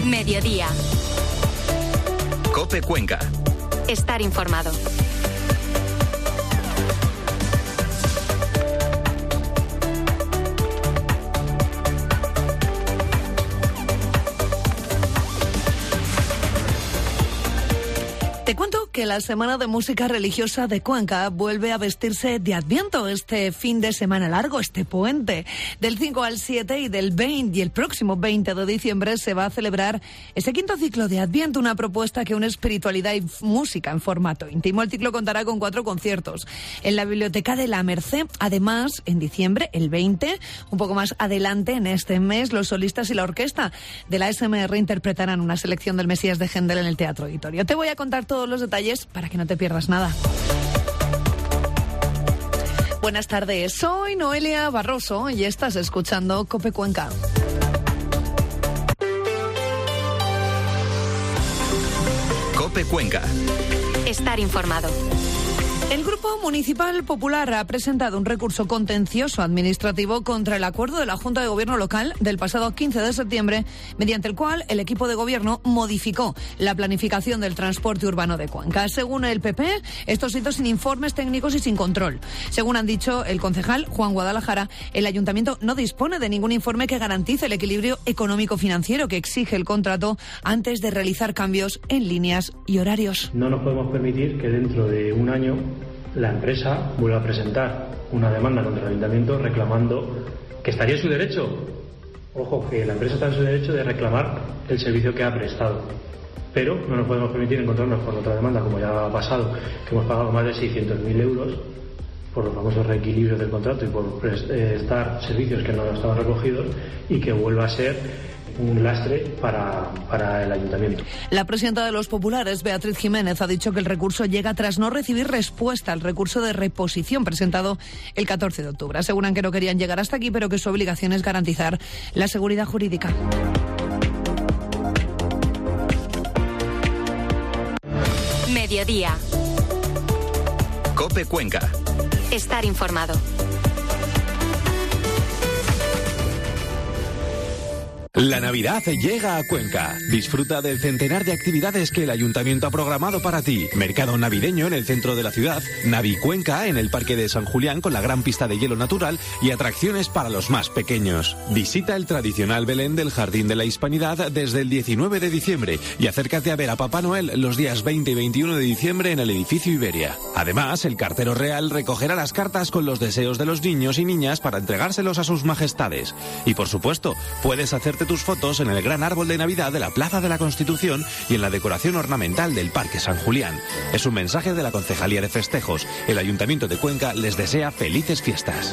Mediodía. COPE Cuenca. Estar informado. Te cuento que la Semana de Música Religiosa de Cuenca vuelve a vestirse de Adviento este fin de semana largo, este puente. Del 5 al 7 y del 20 y el próximo 20 de diciembre se va a celebrar ese quinto ciclo de Adviento, una propuesta que une espiritualidad y música en formato íntimo. El ciclo contará con 4 conciertos en la Biblioteca de la Merced. Además, en diciembre, el 20, un poco más adelante en este mes, los solistas y la orquesta de la SMR interpretarán una selección del Mesías de Händel en el Teatro Auditorio. Te voy a contar todos los detalles para que no te pierdas nada. Buenas tardes, soy Noelia Barroso y estás escuchando COPE Cuenca. COPE Cuenca. Estar informado. El Grupo Municipal Popular ha presentado un recurso contencioso administrativo contra el acuerdo de la Junta de Gobierno local del pasado 15 de septiembre, mediante el cual el equipo de gobierno modificó la planificación del transporte urbano de Cuenca. Según el PP, esto se hizo sin informes técnicos y sin control. Según han dicho el concejal Juan Guadalajara, el ayuntamiento no dispone de ningún informe que garantice el equilibrio económico-financiero que exige el contrato antes de realizar cambios en líneas y horarios. No nos podemos permitir que dentro de un año la empresa vuelva a presentar una demanda contra el ayuntamiento reclamando que estaría en su derecho. Ojo, que la empresa está en su derecho de reclamar el servicio que ha prestado. Pero no nos podemos permitir encontrarnos con otra demanda, como ya ha pasado, que hemos pagado más de 600.000 euros por los famosos reequilibrios del contrato y por prestar servicios que no estaban recogidos, y que vuelva a ser un lastre para el ayuntamiento. La presidenta de los populares, Beatriz Jiménez, ha dicho que el recurso llega tras no recibir respuesta al recurso de reposición presentado el 14 de octubre. Aseguran que no querían llegar hasta aquí, pero que su obligación es garantizar la seguridad jurídica. Mediodía. COPE Cuenca. Estar informado. La Navidad llega a Cuenca. Disfruta del centenar de actividades que el Ayuntamiento ha programado para ti. Mercado navideño en el centro de la ciudad, Navicuenca en el Parque de San Julián con la gran pista de hielo natural y atracciones para los más pequeños. Visita el tradicional Belén del Jardín de la Hispanidad desde el 19 de diciembre y acércate a ver a Papá Noel los días 20 y 21 de diciembre en el edificio Iberia. Además, el cartero real recogerá las cartas con los deseos de los niños y niñas para entregárselos a sus majestades. Y por supuesto, puedes hacerte tus fotos en el gran árbol de Navidad de la Plaza de la Constitución y en la decoración ornamental del Parque San Julián. Es un mensaje de la Concejalía de Festejos. El Ayuntamiento de Cuenca les desea felices fiestas.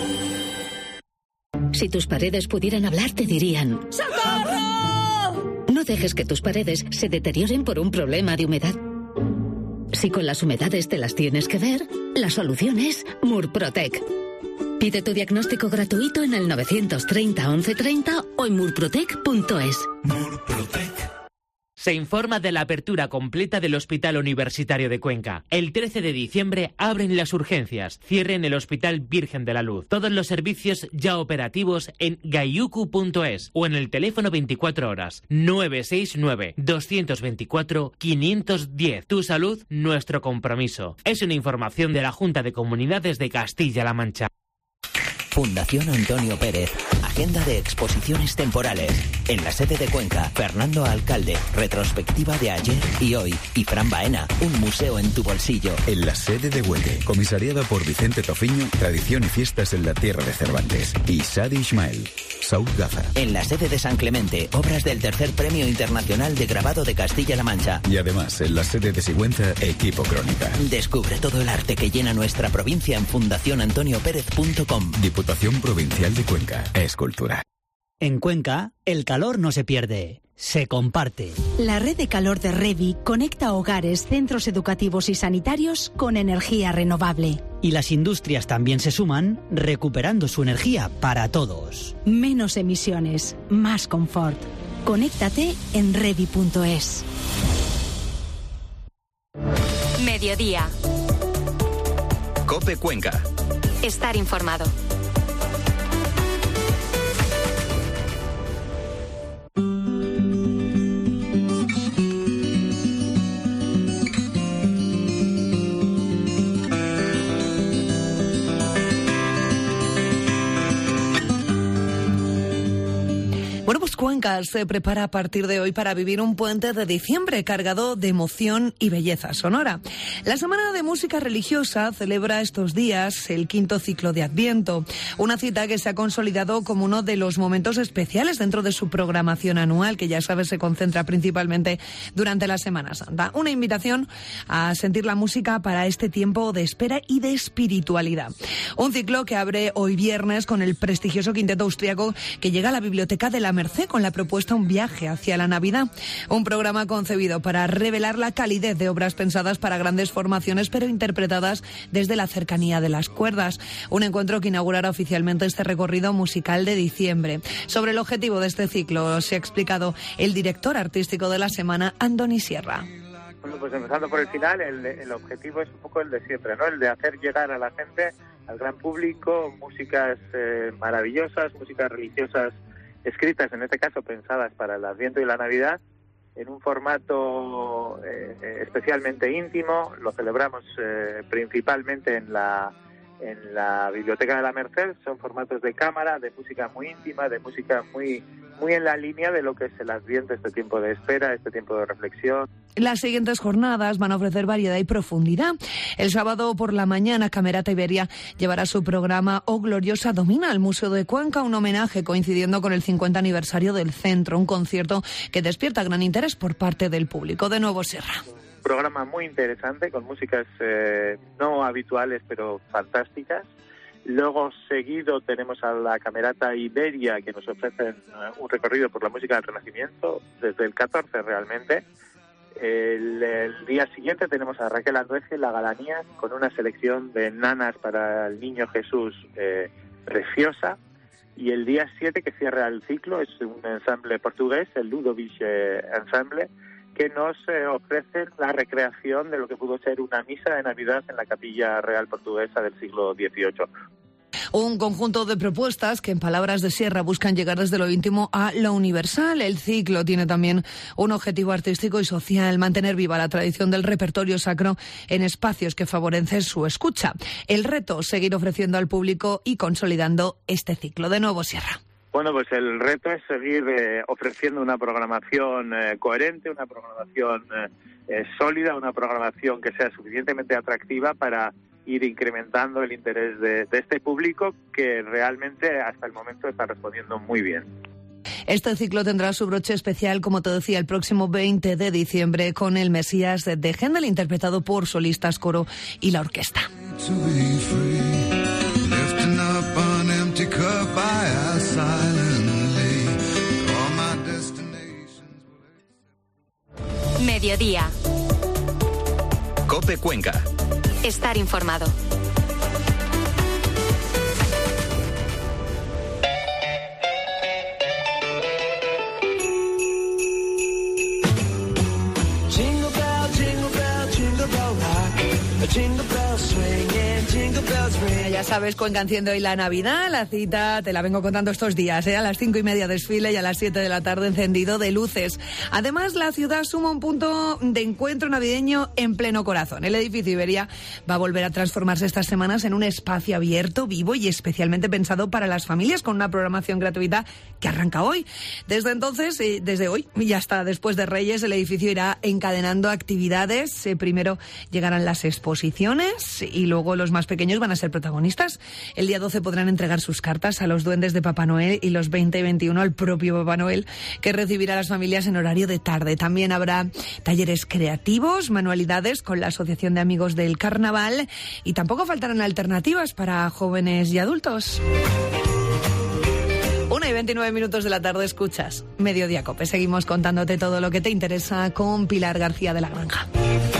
Si tus paredes pudieran hablar, te dirían: ¡socorro! No dejes que tus paredes se deterioren por un problema de humedad. Si con las humedades te las tienes que ver, la solución es Murprotec. Pide tu diagnóstico gratuito en el 930 1130 o en murprotec.es. Murprotec. Se informa de la apertura completa del Hospital Universitario de Cuenca. El 13 de diciembre abren las urgencias. Cierren el Hospital Virgen de la Luz. Todos los servicios ya operativos en gaiucu.es o en el teléfono 24 horas 969 224 510. Tu salud, nuestro compromiso. Es una información de la Junta de Comunidades de Castilla-La Mancha. Fundación Antonio Pérez. Agenda de exposiciones temporales. En la sede de Cuenca, Fernando Alcalde. Retrospectiva de ayer y hoy. Y Fran Baena. Un museo en tu bolsillo. En la sede de Hueque. Comisariada por Vicente Tofiño. Tradición y fiestas en la tierra de Cervantes. Y Sadi Ismael. Saúl Gaza. En la sede de San Clemente. Obras del tercer Premio Internacional de Grabado de Castilla-La Mancha. Y además, en la sede de Sigüenza, Equipo Crónica. Descubre todo el arte que llena nuestra provincia en fundacionantoniopérez.com. Diputación Provincial de Cuenca. Escultura. En Cuenca, el calor no se pierde, se comparte. La red de calor de Revi conecta hogares, centros educativos y sanitarios con energía renovable. Y las industrias también se suman, recuperando su energía para todos. Menos emisiones, más confort. Conéctate en revi.es. Mediodía. COPE Cuenca. Estar informado. Bueno, pues Cuenca se prepara a partir de hoy para vivir un puente de diciembre cargado de emoción y belleza sonora. La Semana de Música Religiosa celebra estos días el 5º ciclo de Adviento, una cita que se ha consolidado como uno de los momentos especiales dentro de su programación anual, que ya sabes se concentra principalmente durante la Semana Santa. Una invitación a sentir la música para este tiempo de espera y de espiritualidad. Un ciclo que abre hoy viernes con el prestigioso quinteto austriaco que llega a la Biblioteca de la Merced con la propuesta Un viaje hacia la Navidad, un programa concebido para revelar la calidez de obras pensadas para grandes formaciones pero interpretadas desde la cercanía de las cuerdas, un encuentro que inaugurará oficialmente este recorrido musical de diciembre. Sobre el objetivo de este ciclo se ha explicado el director artístico de la semana, Andoni Sierra. Bueno, pues empezando por el final, el objetivo es un poco el de siempre, ¿no? El de hacer llegar a la gente, al gran público, músicas maravillosas, músicas religiosas escritas, en este caso pensadas para el Adviento y la Navidad, en un formato especialmente íntimo. Lo celebramos principalmente en la Biblioteca de la Merced. Son formatos de cámara, de música muy íntima, de música muy en la línea de lo que es el Adviento, este tiempo de espera, este tiempo de reflexión. Las siguientes jornadas van a ofrecer variedad y profundidad. El sábado por la mañana, Camerata Iberia llevará su programa O Gloriosa Domina al Museo de Cuenca, un homenaje coincidiendo con el 50 aniversario del centro, un concierto que despierta gran interés por parte del público. De nuevo, Sierra. Programa muy interesante, con músicas no habituales, pero fantásticas. Luego, seguido, tenemos a la Camerata Iberia, que nos ofrecen un recorrido por la música del Renacimiento, desde el 14 realmente. El día siguiente tenemos a Raquel Andueza y la Galanía, con una selección de nanas para el Niño Jesús preciosa. Y el día 7, que cierra el ciclo, es un ensamble portugués, el Ludovic Ensemble, que nos ofrecen la recreación de lo que pudo ser una misa de Navidad en la Capilla Real Portuguesa del siglo XVIII. Un conjunto de propuestas que, en palabras de Sierra, buscan llegar desde lo íntimo a lo universal. El ciclo tiene también un objetivo artístico y social: mantener viva la tradición del repertorio sacro en espacios que favorecen su escucha. El reto, seguir ofreciendo al público y consolidando este ciclo. De nuevo, Sierra. Bueno, pues el reto es seguir ofreciendo una programación coherente, una programación sólida, una programación que sea suficientemente atractiva para ir incrementando el interés de este público, que realmente hasta el momento está respondiendo muy bien. Este ciclo tendrá su broche especial, como te decía, el próximo 20 de diciembre con el Mesías de Händel, interpretado por solistas, coro y la orquesta. Mediodía. COPE Cuenca. Estar informado. Ya sabes, Cuenca enciende hoy la Navidad. La cita te la vengo contando estos días, a las 5:30 desfile y a las 7 de la tarde encendido de luces. Además, la ciudad suma un punto de encuentro navideño en pleno corazón. El edificio Iberia va a volver a transformarse estas semanas en un espacio abierto, vivo y especialmente pensado para las familias, con una programación gratuita que arranca hoy. Desde entonces, desde hoy y hasta después de Reyes, el edificio irá encadenando actividades. Primero llegarán las exposiciones y luego los más pequeños van a ser protagonistas. El día 12 podrán entregar sus cartas a los duendes de Papá Noel y los 20 y 21 al propio Papá Noel, que recibirá a las familias en horario de tarde. También habrá talleres creativos, manualidades con la Asociación de Amigos del Carnaval, y tampoco faltarán alternativas para jóvenes y adultos. 1:29 de la tarde, escuchas Mediodía COPE. Seguimos contándote todo lo que te interesa con Pilar García de la Granja.